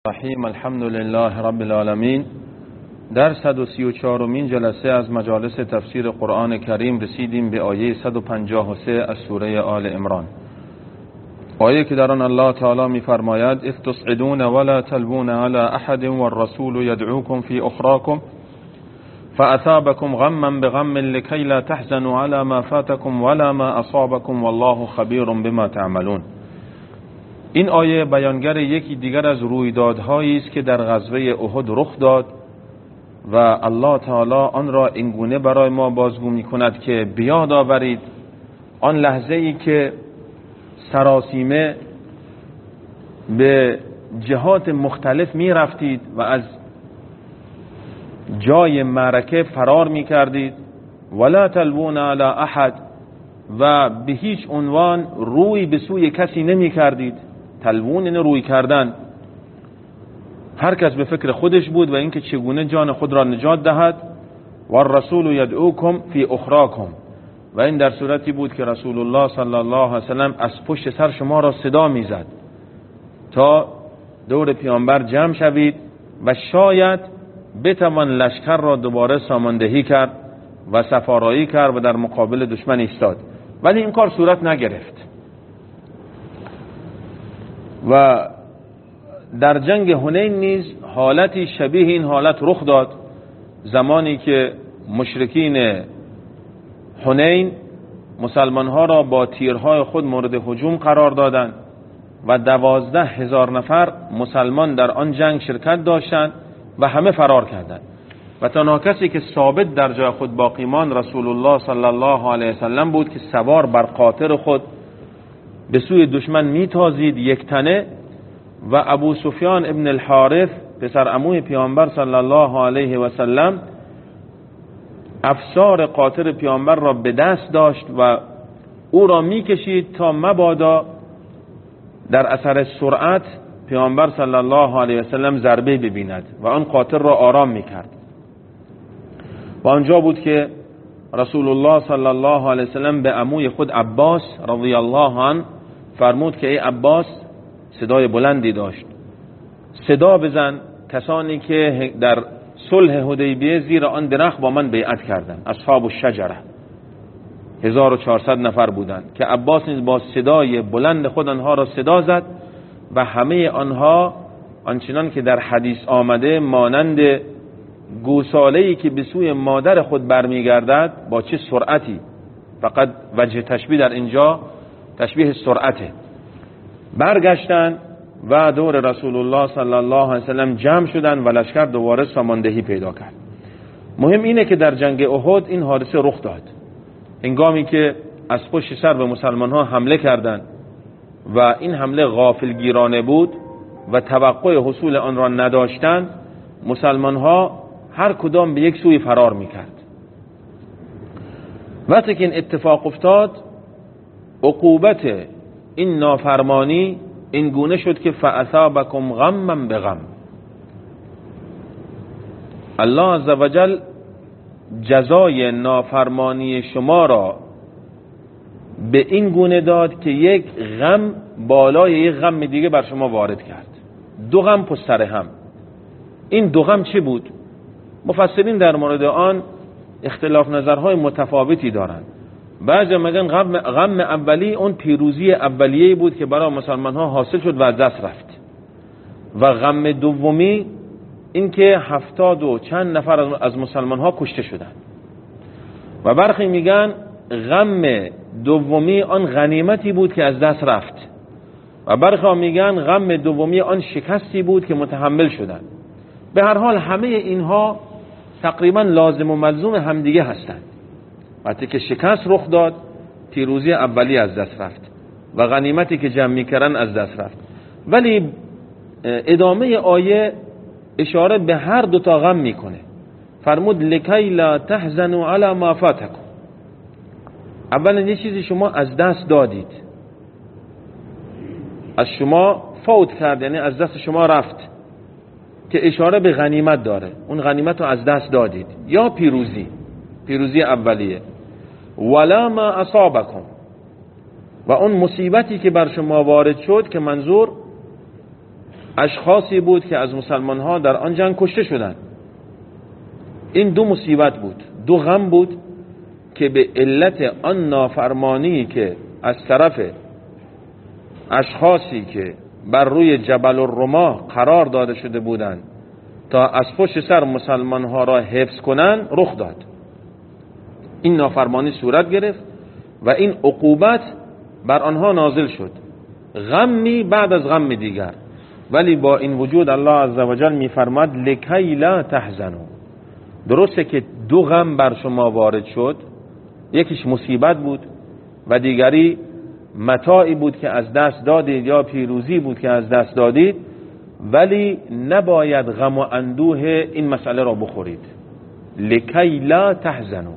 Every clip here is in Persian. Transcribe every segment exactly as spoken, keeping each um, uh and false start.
رحیم الحمد لله رب العالمین. در صد و سی و چهارمین جلسه از مجالس تفسیر قرآن کریم رسیدیم به آیه صد و پنجاه و سه از سوره آل عمران، آیه که در آن الله تعالی می‌فرماید اذ تصعدون ولا تلوون علی احد والرسول يدعوكم في اخراكم فاثابكم غما بغم لكي لا تحزنوا على ما فاتكم ولا ما اصابكم والله خبیر بما تعملون. این آیه بیانگر یکی دیگر از رویدادهایی است که در غزوه احد رخ داد و الله تعالی آن را اینگونه برای ما بازگو می‌کند که بیاد آورید آن لحظه ای که سراسیمه به جهات مختلف می رفتید و از جای معرکه فرار می کردید، ولا تلوون علی احد، و به هیچ عنوان روی به سوی کسی نمی کردید. تلوون این روی کردن، هر کس به فکر خودش بود و اینکه چگونه جان خود را نجات دهد. و الرسول یدعوکم فی اخراکم، و این در صورتی بود که رسول الله صلی الله علیه وسلم از پشت سر شما را صدا میزد تا دور پیامبر جمع شوید و شاید بتوان لشکر را دوباره ساماندهی کرد و سفارایی کرد و در مقابل دشمن ایستاد، ولی این کار صورت نگرفت. و در جنگ حنین نیز حالتی شبیه این حالت رخ داد، زمانی که مشرکین حنین مسلمان ها را با تیرهای خود مورد هجوم قرار دادند و دوازده هزار نفر مسلمان در آن جنگ شرکت داشتند و همه فرار کردند و تنها کسی که ثابت در جای خود باقی ماند رسول الله صلی الله علیه وسلم بود که سوار بر قاطر خود به سوی دشمن میتازید یک تنه، و ابو سفیان ابن الحارث پسر عموی پیامبر صلی الله علیه و سلم افسار قاطر پیامبر را به دست داشت و او را میکشید تا مبادا در اثر سرعت پیامبر صلی الله علیه و سلم ضربه ببیند و آن قاطر را آرام میکرد. و آنجا بود که رسول الله صلی الله علیه و سلم به عموی خود عباس رضی الله عنه فرمود که ای عباس، صدای بلندی داشت، صدا بزن کسانی که در صلح حدیبیه زیر آن درخت با من بیعت کردند، اصحاب الشجره، هزار و چهارصد نفر بودند، که عباس نیز با صدای بلند خود آنها را صدا زد و همه آنها آنچنان که در حدیث آمده مانند گوساله‌ای که به سوی مادر خود برمیگردد با چه سرعتی، فقط وجه تشبیه در اینجا تشبیه سرعته، برگشتن و دور رسول الله صلی الله علیه وسلم جمع شدن و لشکر دوباره ساماندهی پیدا کرد. مهم اینه که در جنگ احد این حادثه رخ داد، هنگامی که از پشت سر به مسلمان ها حمله کردند و این حمله غافلگیرانه بود و توقع حصول آن را نداشتند، مسلمان ها هر کدام به یک سوی فرار میکرد. وقتی که این اتفاق افتاد، عقوبت این نافرمانی این گونه شد که فاثابکم غما بغم، الله عزوجل جزای نافرمانی شما را به این گونه داد که یک غم بالای یک غم دیگه بر شما وارد کرد، دو غم پشت سر هم. این دو غم چه بود؟ مفسرین در مورد آن اختلاف نظرهای متفاوتی دارند. بعضی میگن غم غم اولی اون پیروزی اولیه‌ای بود که برای مسلمان ها حاصل شد و از دست رفت، و غم دومی این که هفتاد و چند نفر از مسلمان ها کشته شدند، و برخی میگن غم دومی آن غنیمتی بود که از دست رفت، و برخی میگن غم دومی آن شکستی بود که متحمل شدند. به هر حال همه اینها تقریبا لازم و ملزوم همدیگه هستند. وقتی که شکست رخ داد، پیروزی اولی از دست رفت و غنیمتی که جمع می‌کردن از دست رفت. ولی ادامه آیه اشاره به هر دو تا غم میکنه. فرمود لکی لا تحزنوا علی ما فاتکم، اولا یه چیزی شما از دست دادید، از شما فوت کرد، یعنی از دست شما رفت، که اشاره به غنیمت داره. اون غنیمت رو از دست دادید یا پیروزی، پیروزی اولیه. ولا ما اصابکم، و اون مصیبتی که بر شما وارد شد که منظور اشخاصی بود که از مسلمان ها در آن جنگ کشته شدند. این دو مصیبت بود، دو غم بود که به علت آن نافرمانی که از طرف اشخاصی که بر روی جبل الرماه قرار داده شده بودند تا از پشت سر مسلمان ها را حفظ کنند رخ داد. این نافرمانی صورت گرفت و این عقوبت بر آنها نازل شد، غمی بعد از غم دیگر. ولی با این وجود الله عزوجل میفرماد لکی لا تحزنوا. درسته که دو غم بر شما وارد شد، یکیش مصیبت بود و دیگری متاعی بود که از دست دادید یا پیروزی بود که از دست دادید، ولی نباید غم و اندوه این مسئله را بخورید. لکی لا تحزنوا.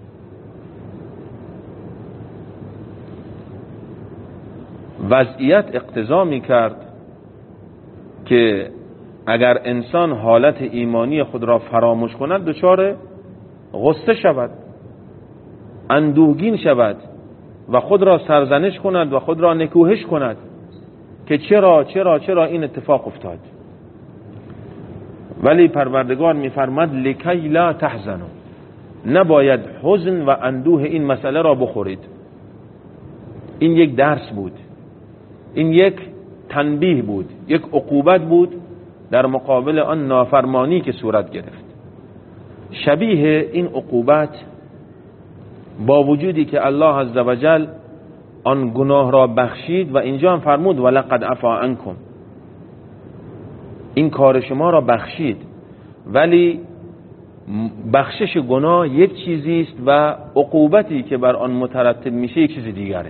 وضعیت اقتضا می کرد که اگر انسان حالت ایمانی خود را فراموش کند دچار غصه شود، اندوهگین شود و خود را سرزنش کند و خود را نکوهش کند که چرا چرا چرا این اتفاق افتاد. ولی پروردگار میفرماد لکی لا تحزنوا، نباید حزن و اندوه این مسئله را بخورید. این یک درس بود، این یک تنبیه بود، یک عقوبت بود در مقابل آن نافرمانی که صورت گرفت. شبیه این عقوبت با وجودی که الله عزوجل آن گناه را بخشید و اینجا هم فرمود ولقد عفا عنکم، این کار شما را بخشید، ولی بخشش گناه یک چیزی است و عقوبتی که بر آن مترتب میشه یک چیز دیگره.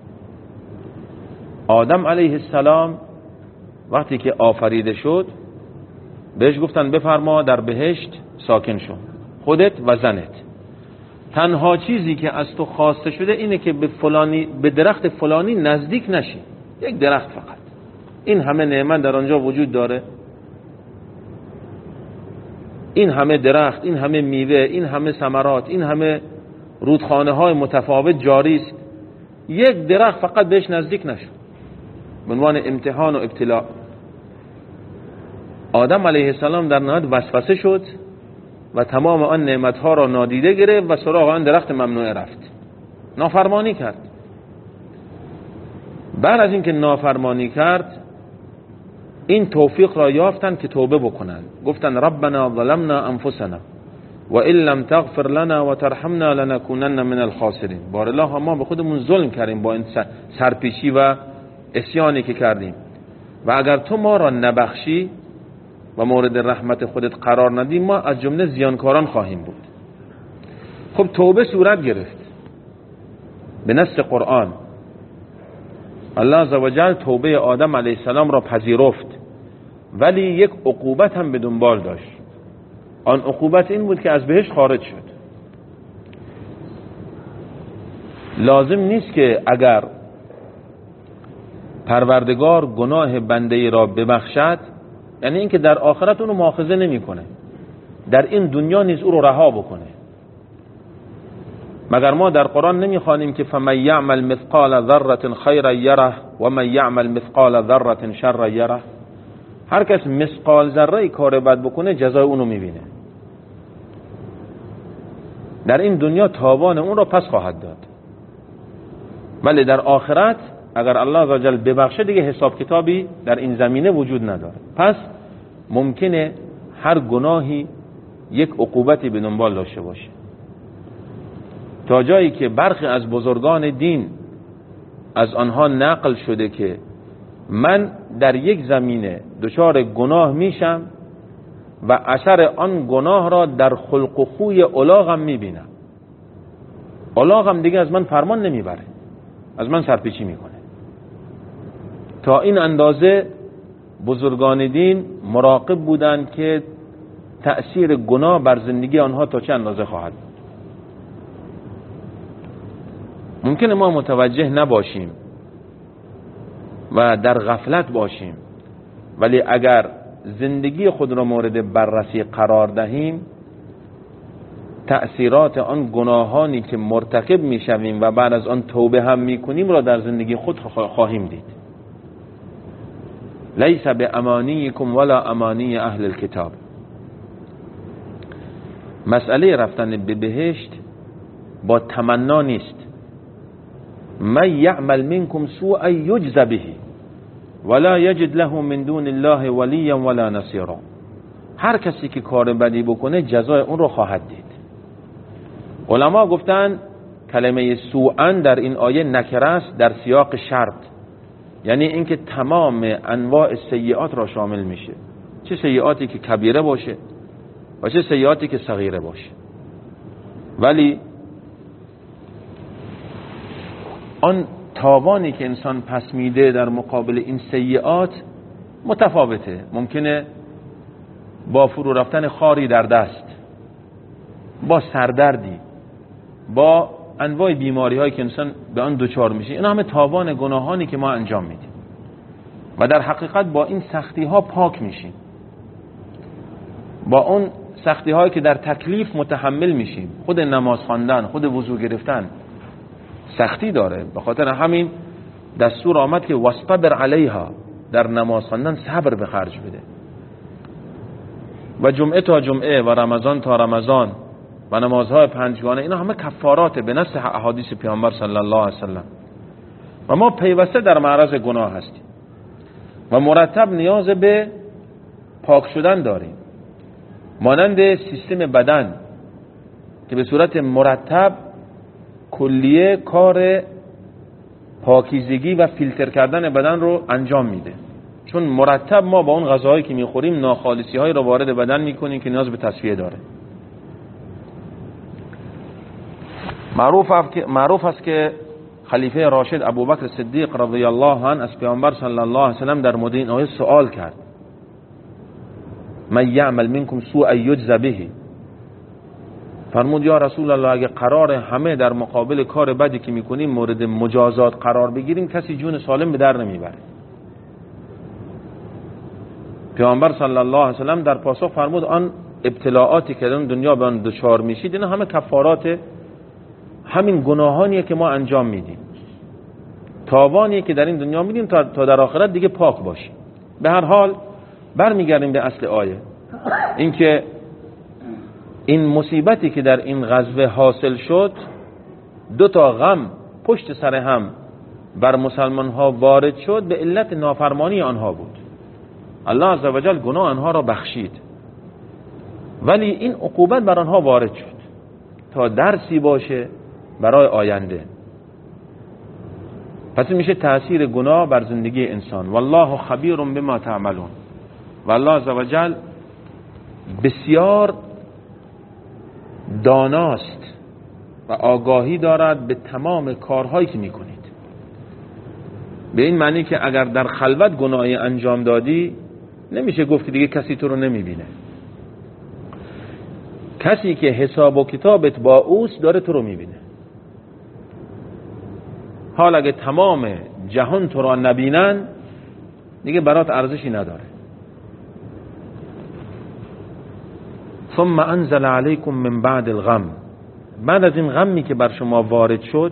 آدم علیه السلام وقتی که آفریده شد بهش گفتن بفرما در بهشت ساکن شو، خودت و زنت. تنها چیزی که از تو خواسته شده اینه که به فلانی به درخت فلانی نزدیک نشی، یک درخت فقط. این همه نعمت در آنجا وجود داره، این همه درخت، این همه میوه، این همه ثمرات، این همه رودخانه های متفاوت جاری است، یک درخت فقط بهش نزدیک نشو به عنوان امتحان و ابتلاء. آدم علیه السلام در نهایت وسوسه شد و تمام آن نعمتها را نادیده گرفت و سراغ آن درخت ممنوعه رفت، نافرمانی کرد. بعد از اینکه نافرمانی کرد این توفیق را یافتند که توبه بکنند. گفتند ربنا ظلمنا انفسنا و ان لم تغفر لنا و ترحمنا لنکونن من الخاسرین. بار الله ما به خودمون ظلم کردیم با این سرپیچی و عصیانی که کردیم و اگر تو ما را نبخشی و مورد رحمت خودت قرار ندی ما از جمله زیانکاران خواهیم بود. خب توبه صورت گرفت به نص قرآن. الله عزوجل توبه آدم علیه السلام را پذیرفت، ولی یک عقوبت هم به دنبال داشت. آن عقوبت این بود که از بهشت خارج شد. لازم نیست که اگر پروردگار گناه بنده را ببخشد یعنی اینکه در آخرت اونو مؤاخذه نمیکنه، در این دنیا نیز او رو رها بکنه. مگر ما در قرآن نمیخوانیم که فمن یعمل مثقال ذره خیرا یره و من یعمل مثقال ذره شرا یره؟ هر کس مثقال ذره کار بد بکنه جزای اونو میبینه، در این دنیا تاوان اون را پس خواهد داد. ولی در آخرت اگر الله عزوجل ببخشه دیگه حساب کتابی در این زمینه وجود نداره. پس ممکنه هر گناهی یک عقوبتی به دنبال داشته باشه، تا جایی که برخی از بزرگان دین از آنها نقل شده که من در یک زمینه دچار گناه میشم و اثر آن گناه را در خلق و خوی الاغم میبینم، الاغم دیگه از من فرمان نمیبره، از من سرپیچی میکنه. تا این اندازه بزرگان دین مراقب بودند که تأثیر گناه بر زندگی آنها تا چه اندازه خواهد بود. ممکنه ما متوجه نباشیم و در غفلت باشیم، ولی اگر زندگی خود را مورد بررسی قرار دهیم تأثیرات آن گناهانی که مرتکب میشویم و بعد از آن توبه هم میکنیم را در زندگی خود خواهیم دید. لیس بامانیکم ولا امانی اهل الكتاب. مسئله رفتن به بهشت با تمنا نیست. من یعمل منکم سوءا یجز به ولا یجد له من دون الله ولیا ولا نصیرا. هر کسی که کار بدی بکنه جزای اون رو خواهد دید. علما گفتن کلمه سوءا در این آیه نکره است در سیاق شرط، یعنی اینکه تمام انواع سیئات را شامل میشه، چه سیئاتی که کبیره باشه و چه سیئاتی که صغیره باشه. ولی آن تاوانی که انسان پس میده در مقابل این سیئات متفاوته. ممکنه با فرو رفتن خاری در دست، با سردردی، با انواع بیماری هایی که انسان به آن دچار میشه، اینا همه تاوان گناهانی که ما انجام میدیم و در حقیقت با این سختی ها پاک میشیم، با اون سختی هایی که در تکلیف متحمل میشیم. خود نماز خواندن، خود وضو گرفتن سختی داره، به خاطر همین دستور آمد که واصطبر علیها، در نماز خواندن صبر به خرج بده. و جمعه تا جمعه و رمضان تا رمضان و نمازهای پنجگانه، اینا همه کفارات به نص احادیث پیامبر صلی الله علیه وسلم. و ما پیوسته در معرض گناه هستیم و مرتب نیاز به پاک شدن داریم، مانند سیستم بدن که به صورت مرتب کلیه کار پاکیزگی و فیلتر کردن بدن رو انجام میده، چون مرتب ما با اون غذاهایی که میخوریم ناخالصی هایی رو وارد بدن میکنیم که نیاز به تصفیه داره. معروف است که خلیفه راشد ابوبکر صدیق رضی الله عنه از پیامبر صلی الله علیه وسلم در مورد این آیه سوال کرد: من یعمل منکم سوءا یجز به. فرمود یا رسول الله اگه قرار همه در مقابل کار بدی که میکنیم مورد مجازات قرار بگیریم، کسی جون سالم به در نمیبره. پیامبر صلی الله علیه وسلم در پاسخ فرمود آن ابتلاعاتی که در دنیا به آن دچار میشید اینا همه کفارات همین گناهانیه که ما انجام میدیم، تاوانی که در این دنیا میدیم تا در آخرت دیگه پاک باشیم. به هر حال برمیگردیم به اصل آیه، اینکه این مصیبتی که در این غزوه حاصل شد، دو تا غم پشت سر هم بر مسلمان ها وارد شد به علت نافرمانی آنها بود. الله عزوجل گناه آنها را بخشید، ولی این عقوبت بر آنها وارد شد تا درسی باشه برای آینده. پس میشه تأثیر گناه بر زندگی انسان. والله خبیر بما تعملون. و الله عزوجل بسیار داناست و آگاهی دارد به تمام کارهایی که میکنید. به این معنی که اگر در خلوت گناهی انجام دادی نمیشه گفت که دیگه کسی تو رو نمیبینه. کسی که حساب و کتابت با اوست داره تو رو میبینه. حال اگه تمام جهان تو رو نبینن دیگه برات ارزشی نداره. ثم انزل علیکم من بعد الغم. بعد از این غمی که بر شما وارد شد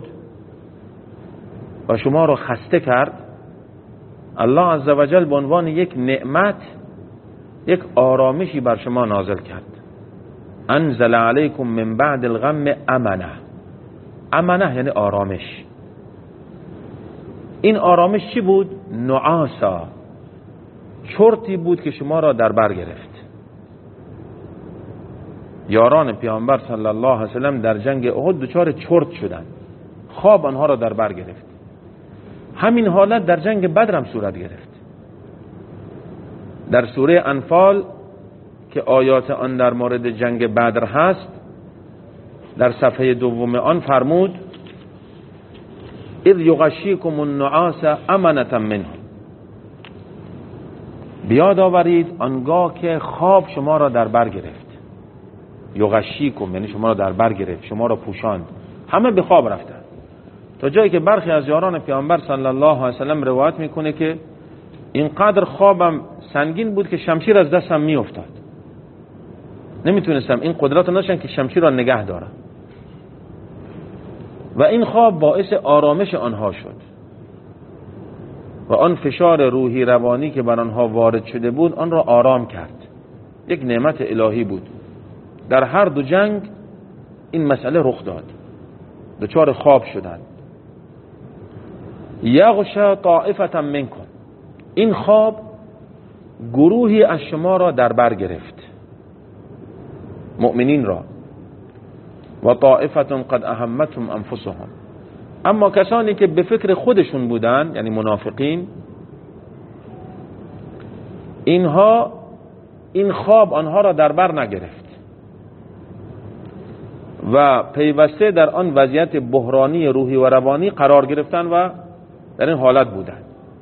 و شما رو خسته کرد، الله عزوجل به عنوان یک نعمت یک آرامشی بر شما نازل کرد. انزل علیکم من بعد الغم امنه. امنه یعنی آرامش. این آرامش چی بود؟ نعاسا، چرتی بود که شما را در بر گرفت. یاران پیامبر صلی الله علیه وسلم در جنگ احد دچار چرت شدند، خواب آنها را در بر گرفت. همین حالت در جنگ بدر هم صورت گرفت. در سوره انفال که آیات آن در مورد جنگ بدر هست، در صفحه دوم آن فرمود: اذ یغشیکم النعاس امنة منه. بیاد آورید آنگاه که خواب شما را در بر گرفت. یغشیکم یعنی شما را در بر گرفت، شما را پوشاند. همه به خواب رفتن، تا جایی که برخی از یاران پیامبر صلی الله علیه وسلم روایت میکنه که اینقدر خوابم سنگین بود که شمشیر از دستم میافتاد، نمیتونستم، این قدرت نداشتم که شمشیر را نگه دارم. و این خواب باعث آرامش آنها شد. و آن فشار روحی روانی که بر آنها وارد شده بود آن را آرام کرد. یک نعمت الهی بود. در هر دو جنگ این مسئله رخ داد، دچار خواب شدند. یغشا طائفة منکم، این خواب گروهی از شما را در بر گرفت، مؤمنین را. و طائفة قد اهمتهم انفسهم، اما کسانی که به فکر خودشون بودن، یعنی منافقین، اینها این خواب آنها را در بر نگرفت و پیوسته در آن وضعیت بحرانی روحی و روانی قرار گرفتن و در این حالت بودن.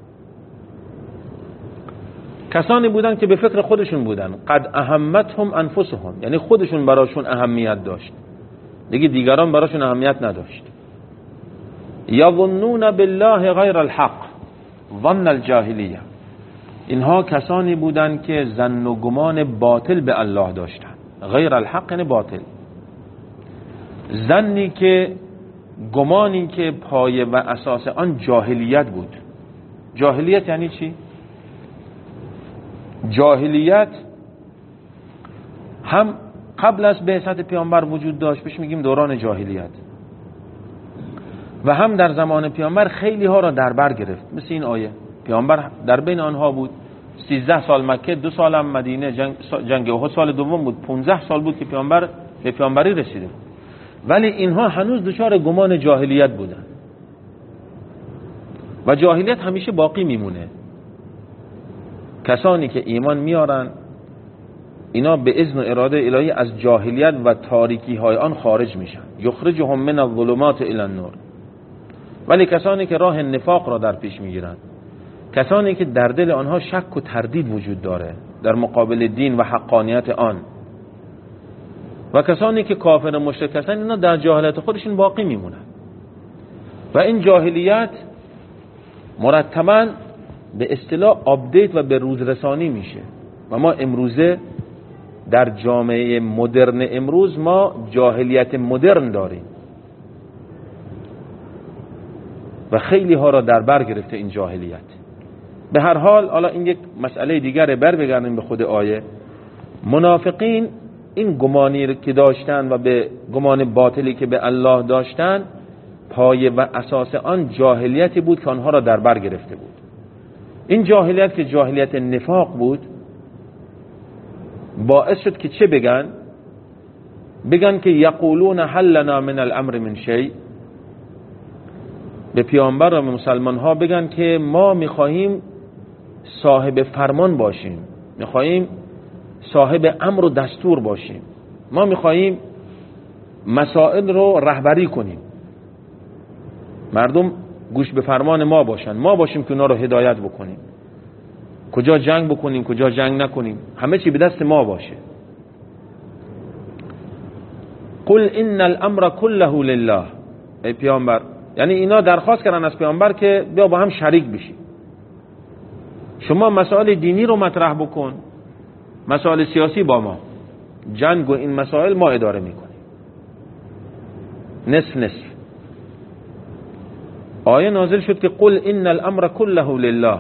کسانی بودن که به فکر خودشون بودن. قد اهمتهم انفسهم، یعنی خودشون براشون اهمیت داشت، دیگه دیگران براشون اهمیت نداشت. یظنون بالله غیر الحق ظن الجاهلیه، اینها کسانی بودند که ظن و گمان باطل به الله داشتند. غیر الحق یعنی باطل، ظنی که گمانی که پایه و اساس آن جاهلیت بود. جاهلیت یعنی چی؟ جاهلیت هم قبل از بعثت پیامبر وجود داشت، بهش میگیم دوران جاهلیت، و هم در زمان پیامبر خیلی ها را در بر گرفت. مثل این آیه، پیامبر در بین آنها بود، سیزده سال مکه، دو سال هم مدینه. جنگ, جنگ احد سال دوم بود، پونزده سال بود که پیامبر به پیامبری رسیده، ولی اینها هنوز دچار گمان جاهلیت بودن و جاهلیت همیشه باقی میمونه. کسانی که ایمان میارن اینا به اذن و اراده الهی از جاهلیت و تاریکی های آن خارج میشن. یخرجهم من الظلمات الی النور. ولی کسانی که راه نفاق را در پیش میگیرند، کسانی که در دل آنها شک و تردید وجود داره در مقابل دین و حقانیت آن، و کسانی که کافر و مشرک هستند، اینا در جاهلیت خودشون باقی میمونن و این جاهلیت مرتباً به اصطلاح آپدیت و به روز رسانی میشه. و ما امروزه در جامعه مدرن امروز ما جاهلیت مدرن داریم و خیلی ها را در بر گرفته این جاهلیت. به هر حال حالا این یک مسئله دیگره، بر بگردیم به خود آیه. منافقین این گمانی که داشتن و به گمان باطلی که به الله داشتن، پایه و اساس آن جاهلیتی بود که آنها را در بر گرفته بود. این جاهلیت که جاهلیت نفاق بود، باعث شد که چه بگن؟ بگن که یقولون هل لنا من الامر من شیء، به پیامبر و مسلمان ها بگن که ما میخواهیم صاحب فرمان باشیم، میخواهیم صاحب امر و دستور باشیم، ما میخواهیم مسائل رو رهبری کنیم، مردم گوش به فرمان ما باشن، ما باشیم که اونا رو هدایت بکنیم، کجا جنگ بکنیم کجا جنگ نکنیم، همه چی به دست ما باشه. قل ان الامر كله لله، ای پیامبر، یعنی اینا درخواست کردن از پیامبر که بیا با هم شریک بشی، شما مسائل دینی رو مطرح بکن، مسائل سیاسی با ما، جنگ و این مسائل ما اداره میکنیم، نصف نصف. آیه نازل شد که قل ان الامر كله لله،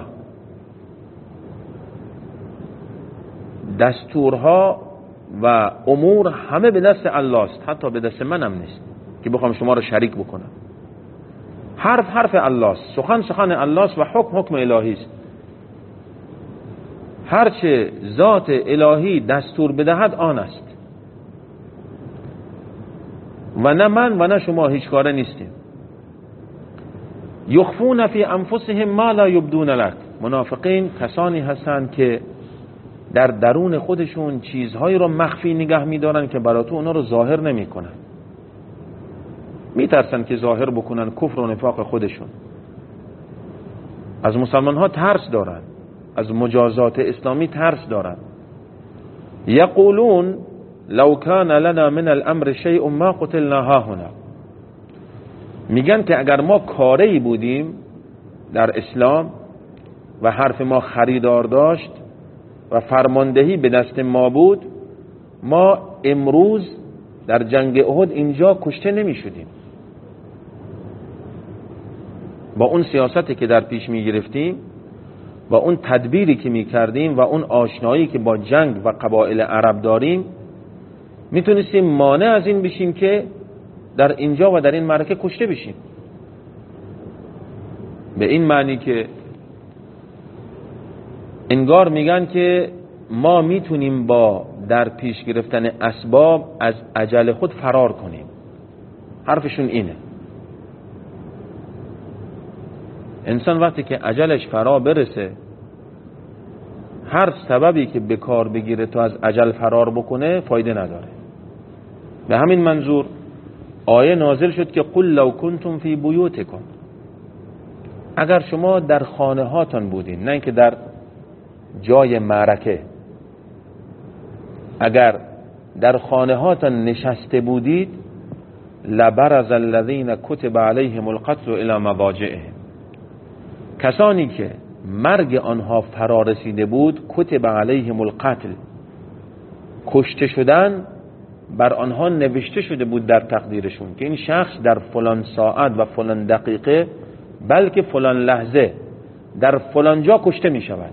دستورها و امور همه به دست الله است، حتی به دست منم نیست که بخوام شما رو شریک بکنم. حرف حرف الله است، سخن سخن الله است و حکم حکم الهی است. هرچه ذات الهی دستور بدهد آن است و نه من و نه شما هیچ کاره نیستیم. یخفون فی انفسهم ما لا یبدون لک، منافقین کسانی هستند که در درون خودشون چیزهایی رو مخفی نگه می‌دارن که برای تو اونا رو ظاهر نمی‌کنن. میترسن که ظاهر بکنن کفر و نفاق خودشون. از مسلمان ها ترس دارن، از مجازات اسلامی ترس دارن. یقولون لو کان لنا من الامر شیء ما قتلنا هاهنا، میگن که اگر ما کاری بودیم در اسلام و حرف ما خریدار داشت و فرماندهی به دست ما بود، ما امروز در جنگ احد اینجا کشته نمی شدیم. با اون سیاستی که در پیش می گرفتیم و اون تدبیری که می کردیم و اون آشنایی که با جنگ و قبایل عرب داریم میتونستیم مانع از این بشیم که در اینجا و در این معرکه کشته بشیم. به این معنی که انگار میگن که ما میتونیم با در پیش گرفتن اسباب از اجل خود فرار کنیم. حرفشون اینه. انسان وقتی که اجلش فرا برسه، هر سببی که به کار بگیره تا از اجل فرار بکنه فایده نداره. به همین منظور آیه نازل شد که قل لو کنتم فی بیوتکم، اگر شما در خانه هاتون بودین، نه اینکه در جای معرکه، اگر در خانه هاتون نشسته بودید، لبرز الذین کتب علیهم القتل الی مضاجعهم، کسانی که مرگ آنها فرا رسیده بود، کتب علیهم القتل، کشته شدن بر آنها نوشته شده بود در تقدیرشون که این شخص در فلان ساعت و فلان دقیقه بلکه فلان لحظه در فلان جا کشته می شود.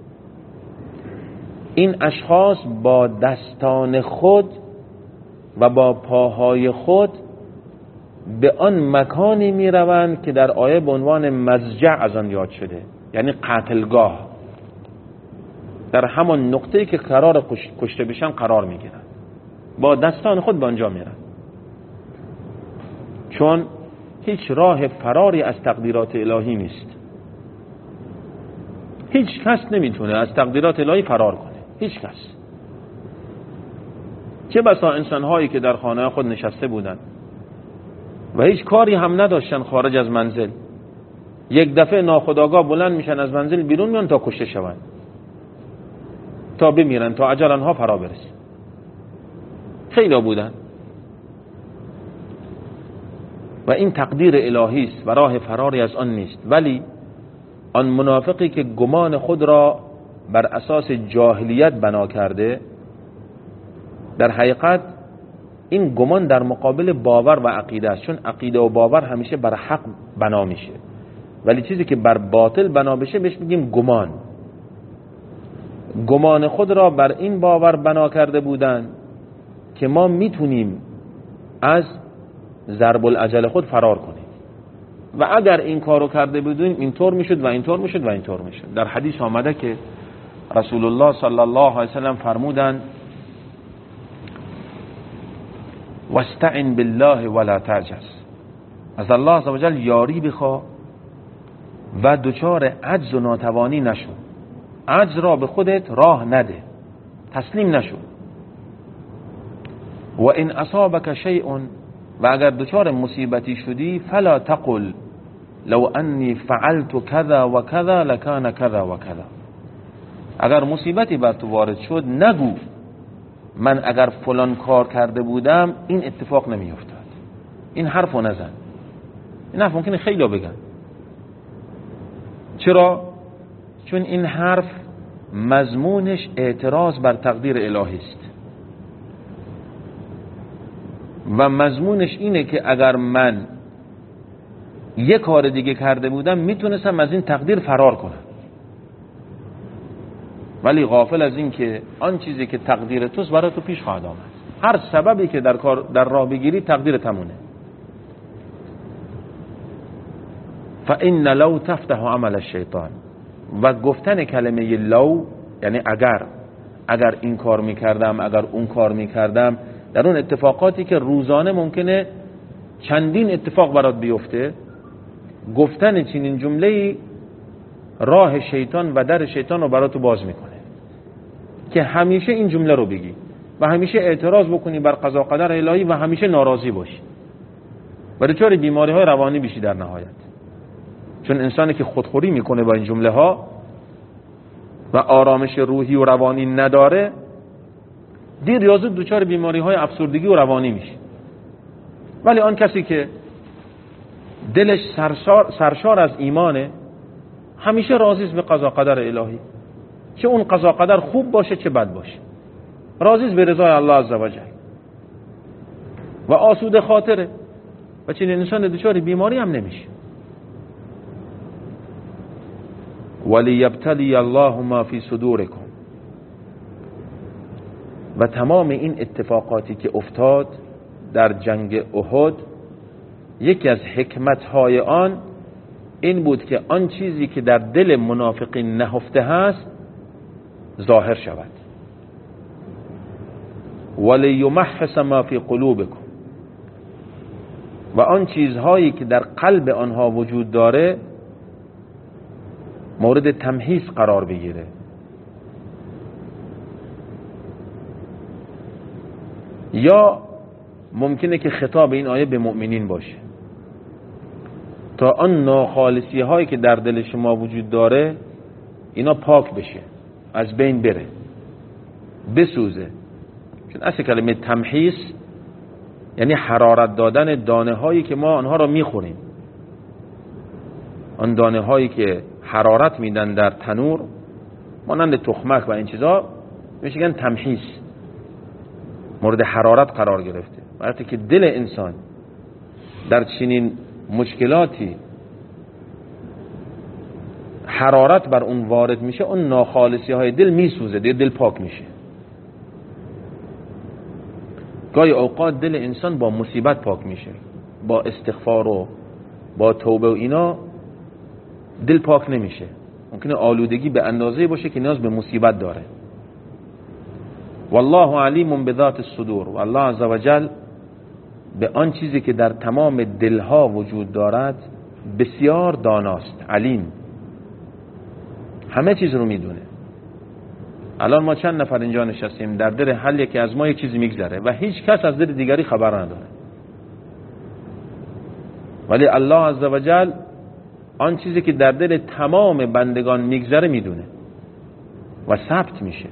این اشخاص با دستان خود و با پاهای خود به آن مکانی می روند که در آیه به عنوان مضجع از آن یاد شده، یعنی قتلگاه. در همان نقطه‌ای که قرار کشته بشن قرار می گیرن، با دستان خود به آنجا می رن، چون هیچ راه فراری از تقدیرات الهی نیست. هیچ کس نمیتونه از تقدیرات الهی فرار کنه، هیچ کس. چه بسا انسان‌هایی که در خانه خود نشسته بودند و هیچ کاری هم نداشتن خارج از منزل، یک دفعه ناخودآگاه بلند میشن از منزل بیرون میان تا کشته شوند، تا بمیرن، تا اجل آنها فرا برسه. خیلی بودن و این تقدیر الهی است و راه فراری از آن نیست. ولی آن منافقی که گمان خود را بر اساس جاهلیت بنا کرده، در حقیقت این گمان در مقابل باور و عقیده است، چون عقیده و باور همیشه بر حق بنا میشه، ولی چیزی که بر باطل بنا بشه بهش میگیم گمان. گمان خود را بر این باور بنا کرده بودن که ما میتونیم از ضرب الاجل خود فرار کنیم و اگر این کارو کرده بودیم اینطور میشد و اینطور میشد و اینطور میشد. در حدیث آمده که رسول الله صلی الله علیه و سلم فرمودند واستعن بالله ولا تعجز، از الله عزوجل یاری بخواه و دچار عجز و ناتوانی نشو. عجز را به خودت راه نده، تسلیم نشو. و ان اصابك شیء، و اگر دچار مصیبتی شدی، فلا تقل لو انی فعلت کذا و کذا لکان کذا و کذا، اگر مصیبتی بر تو وارد شد نگو من اگر فلان کار کرده بودم این اتفاق نمی افتاد. این حرفو نزن. این حرف ممکنه خیلی بگن. چرا؟ چون این حرف مضمونش اعتراض بر تقدیر الهی است و مضمونش اینه که اگر من یک کار دیگه کرده بودم میتونستم از این تقدیر فرار کنم، ولی غافل از این که آن چیزی که تقدیر توست برای تو پیش خواهد آمد. هر سببی که در کار در راه بگیری تقدیر تمونه. فإن لو تفتح عمل الشیطان، و گفتن کلمه لو یعنی اگر، اگر این کار میکردم، اگر اون کار میکردم، در اون اتفاقاتی که روزانه ممکنه چندین اتفاق برات بیفته، گفتن چنین جمله‌ای راه شیطان و در شیطان رو برات باز میکنه که همیشه این جمله رو بگی و همیشه اعتراض بکنی بر قضا قدر الهی و همیشه ناراضی باشی و دچار بیماری های روانی بشی در نهایت. چون انسانی که خودخوری میکنه با این جمله ها و آرامش روحی و روانی نداره، دیر یا زود دچار بیماری های افسردگی و روانی میشه. ولی آن کسی که دلش سرشار, سرشار از ایمانه، همیشه راضی است به قضا قدر الهی، چه اون قضا قدر خوب باشه چه بد باشه، راضی است به رضای الله عزوجل و آسوده خاطره و چنین انسان دچار بیماری هم نمیشه. ولیبتلی الله ما فی صدورکم. و تمام این اتفاقاتی که افتاد در جنگ احد، یکی از حکمتهای آن این بود که آن چیزی که در دل منافقین نهفته هست ظاهر شود. ولیمحص ما فی قلوبکم. و آن چیزهایی که در قلب آنها وجود داره مورد تمحیص قرار بگیره. یا ممکنه که خطاب این آیه به مؤمنین باشه تا آن ناخالصی هایی که در دل شما وجود داره اینا پاک بشه، از بین بره، بسوزه. چون اصل کلمه تمحیص یعنی حرارت دادن دانه هایی که ما آنها را میخوریم. آن دانه هایی که حرارت میدن در تنور مانند تخمک و این چیزا میشن تمحیص، مورد حرارت قرار گرفته. وقتی که دل انسان در چنین مشکلاتی حرارت بر اون وارد میشه، اون ناخالصی های دل میسوزه، دل, دل پاک میشه. گاهی اوقات دل انسان با مصیبت پاک میشه، با استغفار و با توبه و اینا دل پاک نمیشه. ممکنه آلودگی به اندازه باشه که نیاز به مصیبت داره. والله علیم بذات الصدور. و الله عزوجل به آن چیزی که در تمام دلها وجود دارد بسیار داناست، علیم، همه چیز رو میدونه. الان ما چند نفر اینجا نشستیم، در دل هر یکی از ما یک چیزی میگذره و هیچ کس از دل دیگری خبر نداره، ولی الله عزوجل آن چیزی که در دل تمام بندگان میگذره میدونه و ثبت میشه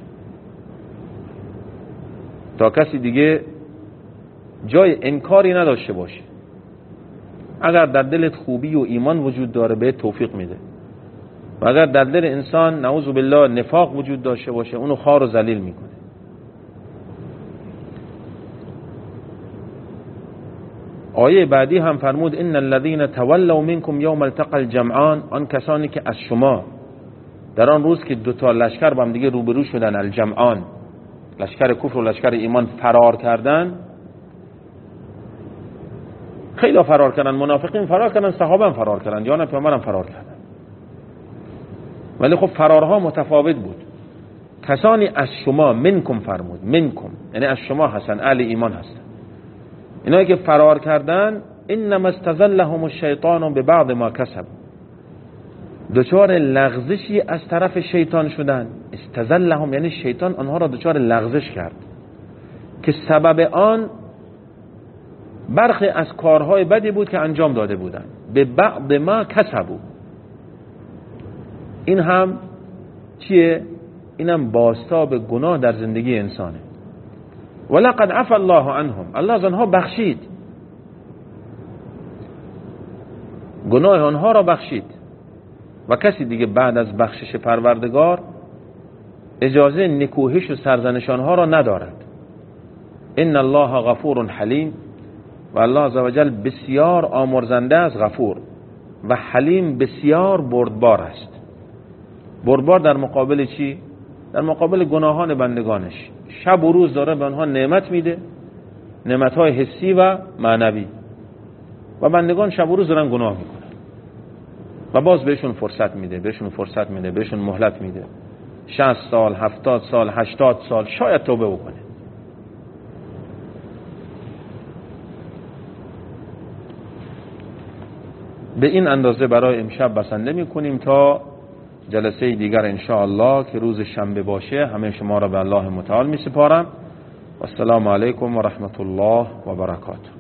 تا کسی دیگه جای انکاری نداشته باشه. اگر در دلت خوبی و ایمان وجود داره به توفیق میده، و اگر در دل انسان نعوذ بالله نفاق وجود داشته باشه اونو خوار و ذلیل میکنه. آیه بعدی هم فرمود ان الذين تولوا منكم يوم التقى الجمعان. آن کسانی که از شما در آن روز که دو تا لشکر با هم دیگه روبرو شدن، الجمعان، لشکر کفر و لشکر ایمان، فرار کردن. خیلی فرار کردن، منافقین فرار کردن، صحابه هم فرار کردن، جان پیامبر هم فرار کردن، ولی خب فرارها متفاوت بود. کسانی از شما، منکم فرمود، منکم یعنی از شما هستن، اهل ایمان هستن. اینایی که فرار کردن انما استزلهم الشیطان ببعض ما کسب، دچار لغزشی از طرف شیطان شدن. استزلهم یعنی شیطان آنها را دچار لغزش کرد که سبب آن برخی از کارهای بدی بود که انجام داده بودند. به بعض ما کسبوا، این هم چیه؟ اینم بازتاب گناه در زندگی انسانه. ولقد عفا الله عنهم، الله از آنها بخشید، گناه آنها را بخشید و کسی دیگه بعد از بخشش پروردگار اجازه نکوهش و سرزنش آنها را ندارد. ان الله غفور حلیم. و الله عزوجل بسیار آمرزنده است، غفور، و حلیم بسیار بردبار است. بردبار در مقابل چی؟ در مقابل گناهان بندگانش. شب و روز داره به آنها نعمت میده، نعمتهای حسی و معنوی، و بندگان شب و روز دارن گناه میکنن و باز بهشون فرصت میده، بهشون فرصت میده، بهشون مهلت میده. شصت سال، هفتاد سال، هشتاد سال شاید توبه بکنه. به این اندازه برای امشب بسنده میکنیم تا جلسه دیگر ان شاء الله که روز شنبه باشه. همه شما را به الله متعال می سپارم. و السلام علیکم و رحمت الله و برکاته.